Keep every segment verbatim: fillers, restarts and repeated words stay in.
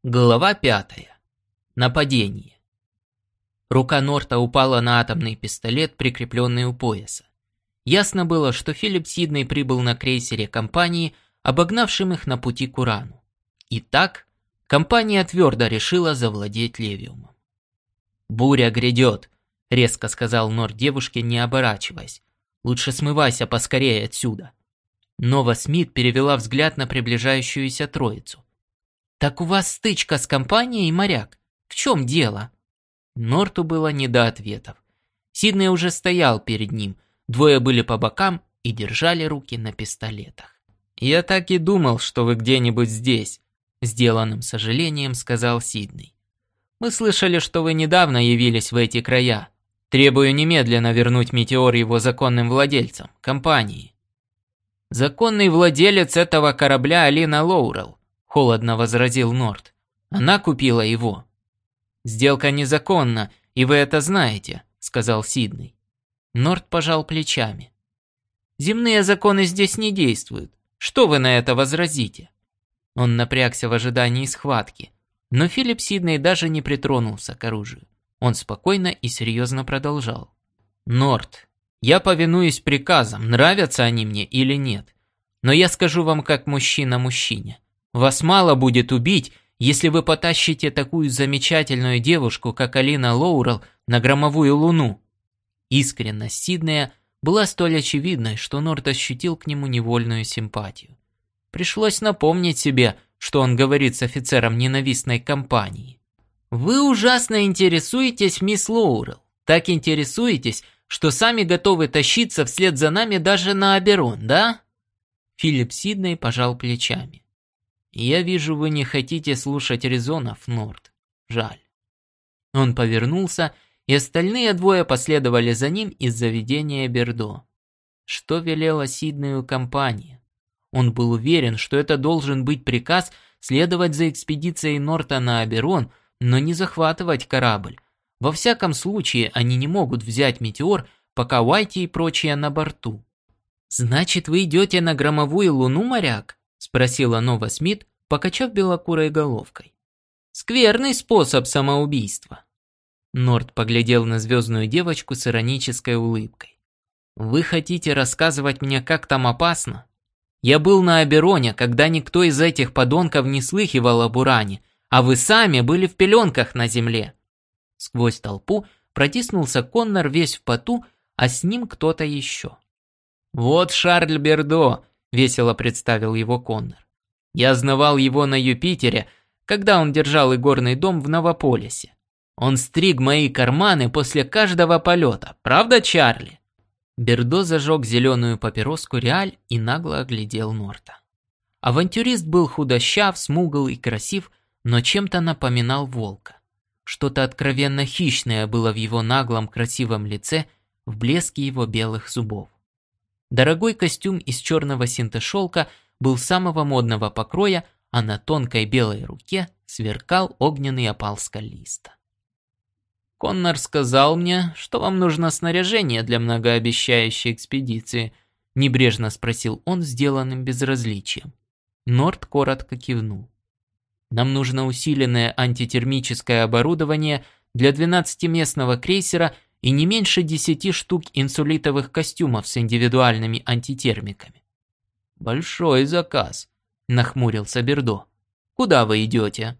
Глава пятая. Нападение. Рука Норта упала на атомный пистолет, прикрепленный у пояса. Ясно было, что Филипп Сидней прибыл на крейсере компании, обогнавшим их на пути к Урану. Итак, компания твердо решила завладеть Левиумом. «Буря грядет», — резко сказал Норт девушке, не оборачиваясь. «Лучше смывайся поскорее отсюда». Нова Смит перевела взгляд на приближающуюся троицу. «Так у вас стычка с компанией, моряк? В чем дело?» Норту было не до ответов. Сидней уже стоял перед ним, двое были по бокам и держали руки на пистолетах. «Я так и думал, что вы где-нибудь здесь», — сделанным сожалением сказал Сидней. «Мы слышали, что вы недавно явились в эти края. Требую немедленно вернуть метеор его законным владельцам, компании». «Законный владелец этого корабля Алина Лоурел», — холодно возразил Норт. «Она купила его». «Сделка незаконна, и вы это знаете», — сказал Сидней. Норт пожал плечами. «Земные законы здесь не действуют. Что вы на это возразите?» Он напрягся в ожидании схватки, но Филипп Сидней даже не притронулся к оружию. Он спокойно и серьезно продолжал. «Норт, я повинуюсь приказам, нравятся они мне или нет. Но я скажу вам как мужчина мужчине. Вас мало будет убить, если вы потащите такую замечательную девушку, как Алина Лоурел, на громовую луну». Искренность Сиднея была столь очевидной, что Норт ощутил к нему невольную симпатию. Пришлось напомнить себе, что он говорит с офицером ненавистной компании. «Вы ужасно интересуетесь, мисс Лоурел. Так интересуетесь, что сами готовы тащиться вслед за нами даже на Аберон, да?» Филипп Сидней пожал плечами. «Я вижу, вы не хотите слушать резонов, Норт. Жаль». Он повернулся, и остальные двое последовали за ним из заведения Бердо. Что велела Сиднею компания? Он был уверен, что это должен быть приказ следовать за экспедицией Норта на Аберон, но не захватывать корабль. Во всяком случае, они не могут взять метеор, пока Уайти и прочие на борту. «Значит, вы идете на громовую луну, моряк?» — спросила Нова Смит, покачав белокурой головкой. «Скверный способ самоубийства». Норт поглядел на звездную девочку с иронической улыбкой. «Вы хотите рассказывать мне, как там опасно? Я был на Абероне, когда никто из этих подонков не слыхивал об Уране, а вы сами были в пеленках на земле». Сквозь толпу протиснулся Коннор весь в поту, а с ним кто-то еще. «Вот Шарль Бердо», — весело представил его Коннор. «Я знавал его на Юпитере, когда он держал игорный дом в Новополисе. Он стриг мои карманы после каждого полета, правда, Чарли?» Бердо зажег зеленую папироску Реаль и нагло оглядел Норта. Авантюрист был худощав, смугл и красив, но чем-то напоминал волка. Что-то откровенно хищное было в его наглом красивом лице, в блеске его белых зубов. Дорогой костюм из черного синтешелка был самого модного покроя, а на тонкой белой руке сверкал огненный опал скалиста. «Коннор сказал мне, что вам нужно снаряжение для многообещающей экспедиции», небрежно спросил он, сделанным безразличием. Норт коротко кивнул. «Нам нужно усиленное антитермическое оборудование для двенадцатиместного крейсера и не меньше десяти штук инсулитовых костюмов с индивидуальными антитермиками». «Большой заказ», — нахмурился Бердо. «Куда вы идете?»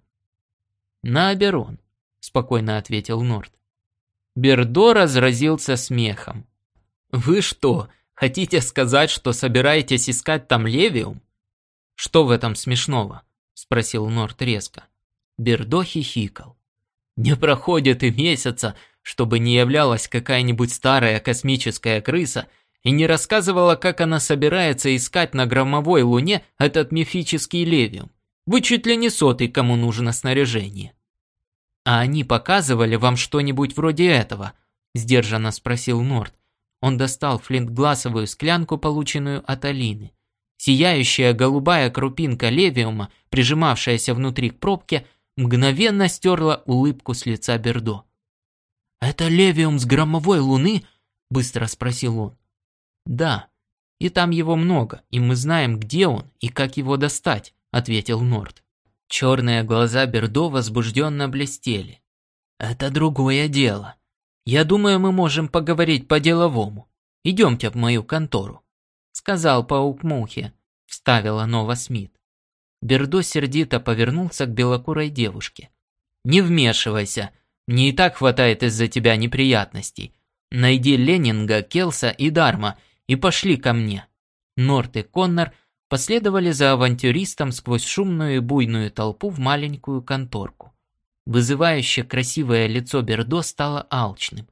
«На Аберон», — спокойно ответил Норт. Бердо разразился смехом. «Вы что, хотите сказать, что собираетесь искать там Левиум?» «Что в этом смешного?» — спросил Норт резко. Бердо хихикал. «Не проходит и месяца, чтобы не являлась какая-нибудь старая космическая крыса и не рассказывала, как она собирается искать на громовой луне этот мифический Левиум. Вы чуть ли не сотый, кому нужно снаряжение». «А они показывали вам что-нибудь вроде этого?» – сдержанно спросил Норт. Он достал флинтгласовую склянку, полученную от Алины. Сияющая голубая крупинка левиума, прижимавшаяся внутри к пробке, мгновенно стерла улыбку с лица Бердо. «Это левиум с громовой луны?» – быстро спросил он. «Да, и там его много, и мы знаем, где он и как его достать», – ответил Норт. Черные глаза Бердо возбужденно блестели. «Это другое дело. Я думаю, мы можем поговорить по-деловому. Идемте в мою контору», — сказал паук Мухе, — вставила Нова Смит. Бердо сердито повернулся к белокурой девушке. «Не вмешивайся, мне и так хватает из-за тебя неприятностей. Найди Леннинга, Келса и Дарма и пошли ко мне». Норт и Коннор последовали за авантюристом сквозь шумную и буйную толпу в маленькую конторку. Вызывающе красивое лицо Бердо стало алчным.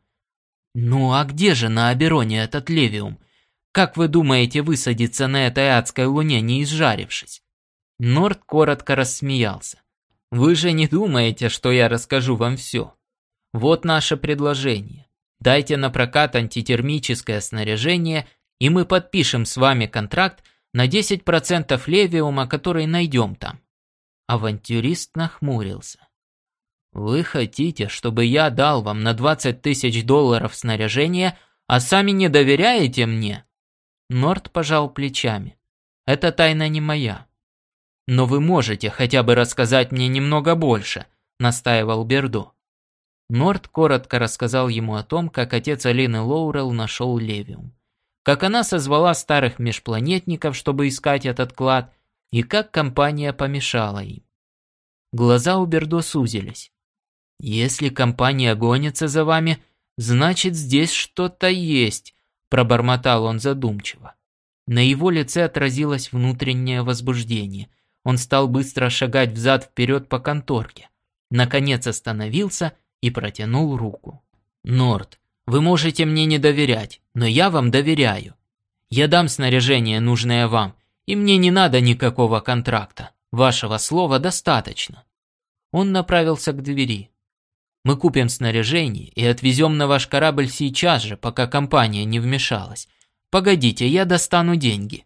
«Ну а где же на Абероне этот Левиум? Как вы думаете высадиться на этой адской луне, не изжарившись?» Норт коротко рассмеялся. «Вы же не думаете, что я расскажу вам все? Вот наше предложение. Дайте на прокат антитермическое снаряжение, и мы подпишем с вами контракт на десять процентов левиума, который найдем там». Авантюрист нахмурился. «Вы хотите, чтобы я дал вам на двадцать тысяч долларов снаряжение, а сами не доверяете мне?» Норт пожал плечами. «Это тайна не моя». «Но вы можете хотя бы рассказать мне немного больше», — настаивал Бердо. Норт коротко рассказал ему о том, как отец Алины Лоурел нашел Левиум, как она созвала старых межпланетников, чтобы искать этот клад, и как компания помешала им. Глаза у Бердо сузились. «Если компания гонится за вами, значит, здесь что-то есть», — пробормотал он задумчиво. На его лице отразилось внутреннее возбуждение. Он стал быстро шагать взад-вперед по конторке. Наконец остановился и протянул руку. «Норт, вы можете мне не доверять, но я вам доверяю. Я дам снаряжение, нужное вам, и мне не надо никакого контракта. Вашего слова достаточно». Он направился к двери. «Мы купим снаряжение и отвезем на ваш корабль сейчас же, пока компания не вмешалась. Погодите, я достану деньги».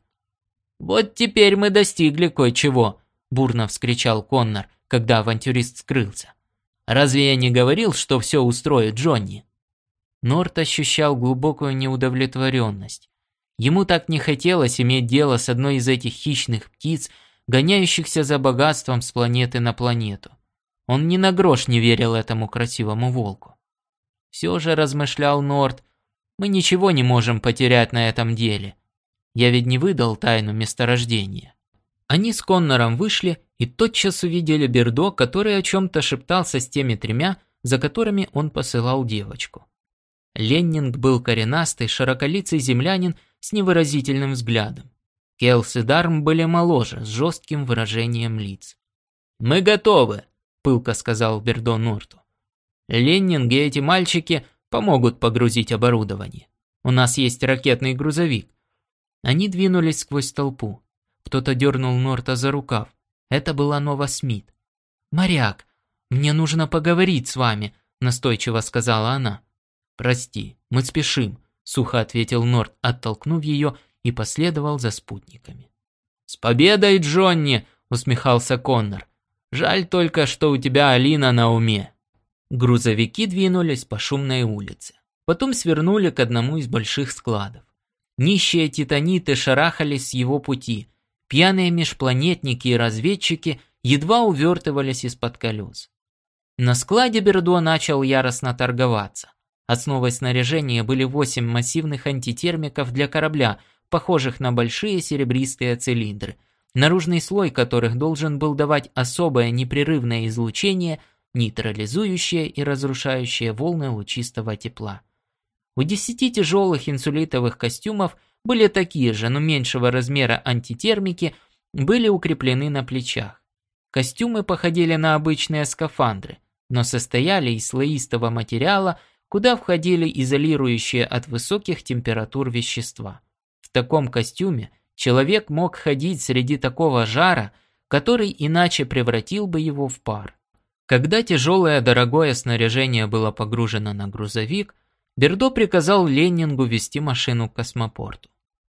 «Вот теперь мы достигли кое-чего», – бурно вскричал Коннор, когда авантюрист скрылся. «Разве я не говорил, что все устроит Джонни?» Норт ощущал глубокую неудовлетворенность. Ему так не хотелось иметь дело с одной из этих хищных птиц, гоняющихся за богатством с планеты на планету. Он ни на грош не верил этому красивому волку. Все же, размышлял Норт, мы ничего не можем потерять на этом деле. Я ведь не выдал тайну месторождения. Они с Коннором вышли и тотчас увидели Бердо, который о чем-то шептался с теми тремя, за которыми он посылал девочку. Леннинг был коренастый, широколицый землянин с невыразительным взглядом. Келс и Дарм были моложе, с жестким выражением лиц. «Мы готовы», — пылко сказал Бердо Норту. «Леннинг и эти мальчики помогут погрузить оборудование. У нас есть ракетный грузовик». Они двинулись сквозь толпу. Кто-то дернул Норта за рукав. Это была Нова Смит. «Моряк, мне нужно поговорить с вами», – настойчиво сказала она. «Прости, мы спешим», – сухо ответил Норт, оттолкнув ее, и последовал за спутниками. «С победой, Джонни!» – усмехался Коннор. «Жаль только, что у тебя Алина на уме». Грузовики двинулись по шумной улице. Потом свернули к одному из больших складов. Нищие титаниты шарахались с его пути. Пьяные межпланетники и разведчики едва увертывались из-под колес. На складе Бердо начал яростно торговаться. Основой снаряжения были восемь массивных антитермиков для корабля, похожих на большие серебристые цилиндры, наружный слой которых должен был давать особое непрерывное излучение, нейтрализующее и разрушающее волны лучистого тепла. У десяти тяжелых инсулитовых костюмов были такие же, но меньшего размера антитермики, были укреплены на плечах. Костюмы походили на обычные скафандры, но состояли из слоистого материала, куда входили изолирующие от высоких температур вещества. В таком костюме человек мог ходить среди такого жара, который иначе превратил бы его в пар. Когда тяжелое дорогое снаряжение было погружено на грузовик, Бердо приказал Леннингу вести машину к космопорту.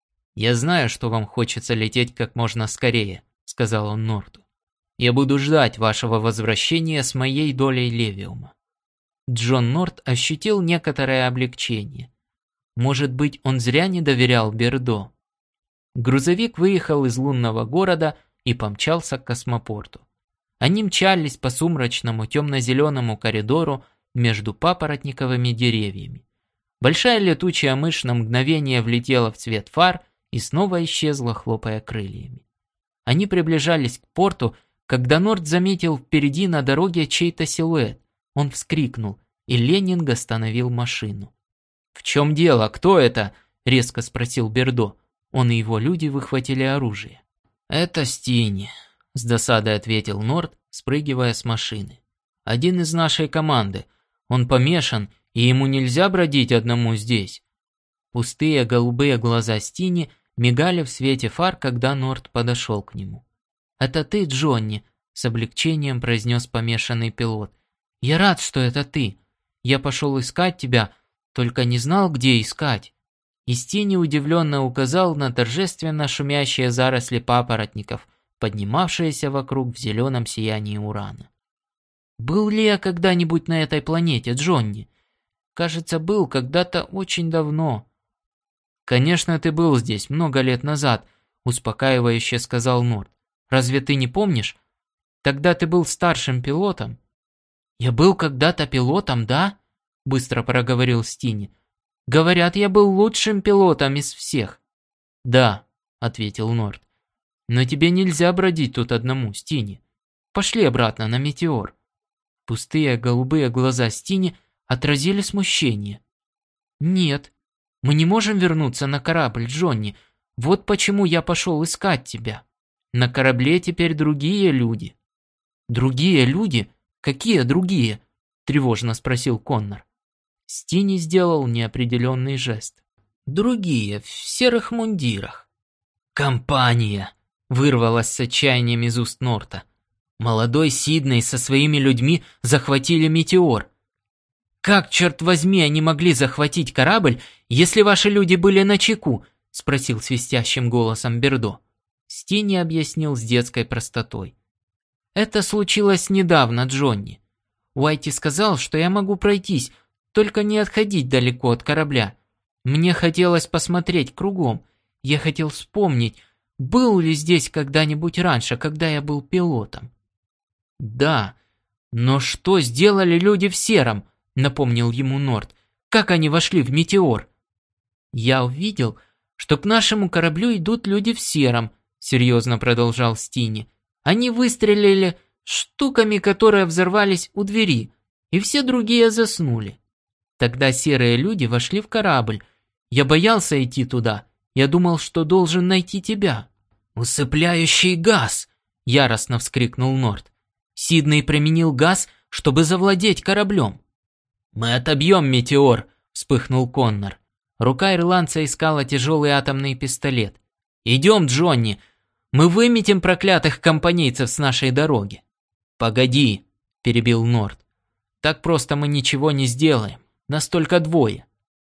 «Я знаю, что вам хочется лететь как можно скорее», — сказал он Норту. «Я буду ждать вашего возвращения с моей долей левиума». Джон Норт ощутил некоторое облегчение. Может быть, он зря не доверял Бердо. Грузовик выехал из лунного города и помчался к космопорту. Они мчались по сумрачному темно-зеленому коридору между папоротниковыми деревьями. Большая летучая мышь на мгновение влетела в цвет фар и снова исчезла, хлопая крыльями. Они приближались к порту, когда Норт заметил впереди на дороге чей-то силуэт. Он вскрикнул, и Леннинг остановил машину. «В чем дело? Кто это?» – резко спросил Бердо. Он и его люди выхватили оружие. «Это Стини», – с досадой ответил Норт, спрыгивая с машины. «Один из нашей команды. Он помешан, и ему нельзя бродить одному здесь». Пустые голубые глаза Стини мигали в свете фар, когда Норт подошел к нему. «Это ты, Джонни?» – с облегчением произнес помешанный пилот. «Я рад, что это ты. Я пошел искать тебя, только не знал, где искать». И Стини удивленно указал на торжественно шумящие заросли папоротников, поднимавшиеся вокруг в зеленом сиянии урана. «Был ли я когда-нибудь на этой планете, Джонни? Кажется, был когда-то очень давно». «Конечно, ты был здесь много лет назад», – успокаивающе сказал Норт. «Разве ты не помнишь? Тогда ты был старшим пилотом». «Я был когда-то пилотом, да?» – быстро проговорил Стини. «Говорят, я был лучшим пилотом из всех». «Да», – ответил Норт. «Но тебе нельзя бродить тут одному, Стини. Пошли обратно на Метеор». Пустые голубые глаза Стини отразили смущение. «Нет, мы не можем вернуться на корабль, Джонни. Вот почему я пошел искать тебя. На корабле теперь другие люди». «Другие люди? Какие другие?» – тревожно спросил Коннор. Стини сделал неопределенный жест. «Другие, в серых мундирах». «Компания!» – вырвалась с отчаянием из уст Норта. «Молодой Сидней со своими людьми захватили Метеор. Как, черт возьми, они могли захватить корабль, если ваши люди были начеку?» – спросил свистящим голосом Бердо. Стини объяснил с детской простотой. «Это случилось недавно, Джонни. Уайти сказал, что я могу пройтись, только не отходить далеко от корабля. Мне хотелось посмотреть кругом. Я хотел вспомнить, был ли здесь когда-нибудь раньше, когда я был пилотом». «Да, но что сделали люди в сером?» – напомнил ему Норт. «Как они вошли в Метеор?» «Я увидел, что к нашему кораблю идут люди в сером», – серьезно продолжал Стини. «Они выстрелили штуками, которые взорвались у двери, и все другие заснули. Тогда серые люди вошли в корабль. Я боялся идти туда. Я думал, что должен найти тебя». «Усыпляющий газ!» – яростно вскрикнул Норт. «Сидней применил газ, чтобы завладеть кораблем». «Мы отобьем Метеор!» – вспыхнул Коннор. Рука ирландца искала тяжелый атомный пистолет. «Идем, Джонни! Мы выметим проклятых компанейцев с нашей дороги!» «Погоди!» – перебил Норт. «Так просто мы ничего не сделаем. Нас только двое».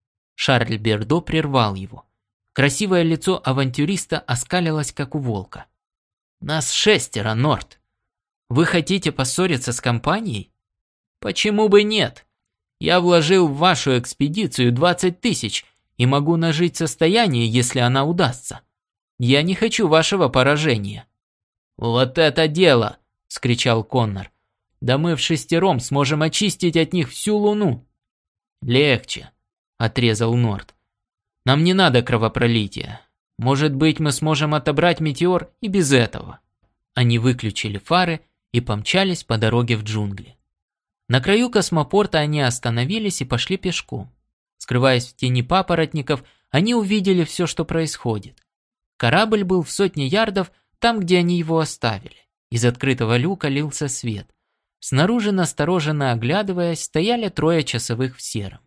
Шарль Бердо прервал его. Красивое лицо авантюриста оскалилось, как у волка. «Нас шестеро, Норт. Вы хотите поссориться с компанией? Почему бы нет? Я вложил в вашу экспедицию двадцать тысяч и могу нажить состояние, если она удастся. Я не хочу вашего поражения». «Вот это дело!» – вскричал Коннор. «Да мы в шестером сможем очистить от них всю Луну». «Легче», – отрезал Норт. «Нам не надо кровопролития. Может быть, мы сможем отобрать Метеор и без этого». Они выключили фары и помчались по дороге в джунгли. На краю космопорта они остановились и пошли пешком. Скрываясь в тени папоротников, они увидели все, что происходит. Корабль был в сотне ярдов там, где они его оставили. Из открытого люка лился свет. Снаружи, настороженно оглядываясь, стояли трое часовых в сером.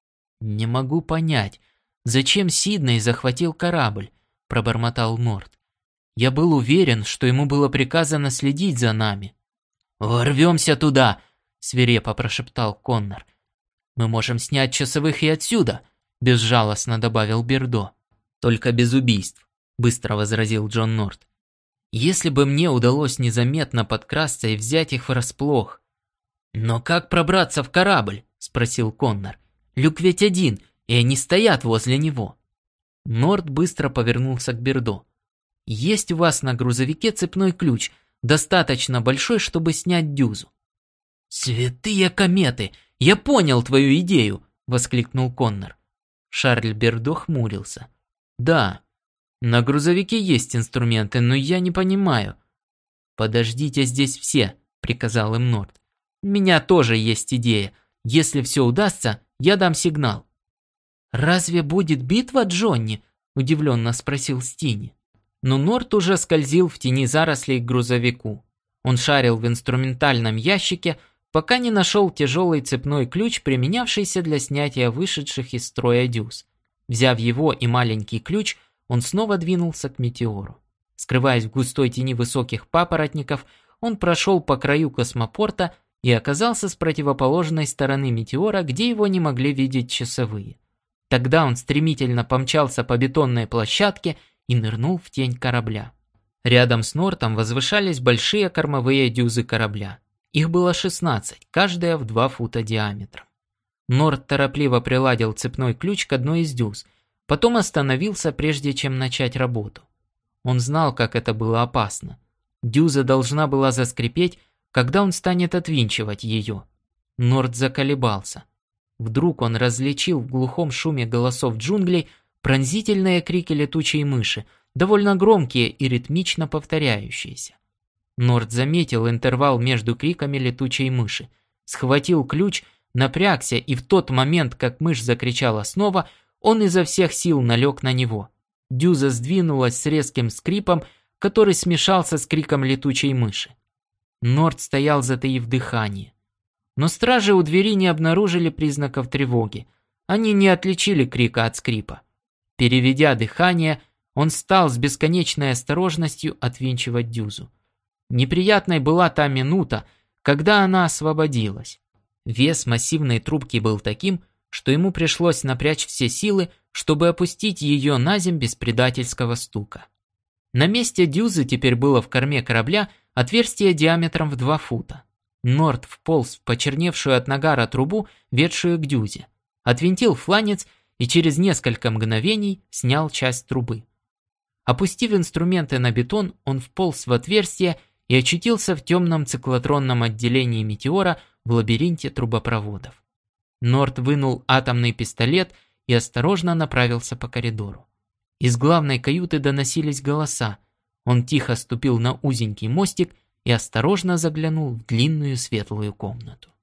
«Не могу понять, зачем Сидней захватил корабль?» – пробормотал Норт. «Я был уверен, что ему было приказано следить за нами». «Ворвемся туда!» – свирепо прошептал Коннор. «Мы можем снять часовых и отсюда», – безжалостно добавил Бердо. «Только без убийств», – быстро возразил Джон Норт. «Если бы мне удалось незаметно подкрасться и взять их врасплох». «Но как пробраться в корабль?» – спросил Коннор. «Люк ведь один, и они стоят возле него». Норт быстро повернулся к Бердо. «Есть у вас на грузовике цепной ключ. достаточно большой, чтобы снять дюзу. «Святые кометы! Я понял твою идею!» – воскликнул Коннор. Шарль Бердо хмурился. «Да, на грузовике есть инструменты, но я не понимаю». «Подождите здесь все», – приказал им Норт. «У меня тоже есть идея. Если все удастся, я дам сигнал». «Разве будет битва, Джонни?» – удивленно спросил Стини. Но Норт уже скользил в тени зарослей к грузовику. Он шарил в инструментальном ящике, пока не нашел тяжелый цепной ключ, применявшийся для снятия вышедших из строя дюз. Взяв его и маленький ключ, он снова двинулся к метеору. Скрываясь в густой тени высоких папоротников, он прошел по краю космопорта и оказался с противоположной стороны метеора, где его не могли видеть часовые. Тогда он стремительно помчался по бетонной площадке и нырнул в тень корабля. Рядом с Нортом возвышались большие кормовые дюзы корабля. Их было шестнадцать, каждая в два фута диаметром. Норт торопливо приладил цепной ключ к одной из дюз, потом остановился, прежде чем начать работу. Он знал, как это было опасно. Дюза должна была заскрипеть, когда он станет отвинчивать ее. Норт заколебался. Вдруг он различил в глухом шуме голосов джунглей пронзительные крики летучей мыши, довольно громкие и ритмично повторяющиеся. Норт заметил интервал между криками летучей мыши, схватил ключ, напрягся, и в тот момент, как мышь закричала снова, он изо всех сил налег на него. Дюза сдвинулась с резким скрипом, который смешался с криком летучей мыши. Норт стоял, затаив дыхание. Но стражи у двери не обнаружили признаков тревоги. Они не отличили крика от скрипа. Переведя дыхание, он стал с бесконечной осторожностью отвинчивать дюзу. Неприятной была та минута, когда она освободилась. Вес массивной трубки был таким, что ему пришлось напрячь все силы, чтобы опустить ее на земь без предательского стука. На месте дюзы теперь было в корме корабля отверстие диаметром в два фута. Норт вполз в почерневшую от нагара трубу, ведшую к дюзе, отвинтил фланец и через несколько мгновений снял часть трубы. Опустив инструменты на бетон, он вполз в отверстие и очутился в темном циклотронном отделении метеора в лабиринте трубопроводов. Норт вынул атомный пистолет и осторожно направился по коридору. Из главной каюты доносились голоса. Он тихо ступил на узенький мостик и осторожно заглянул в длинную светлую комнату.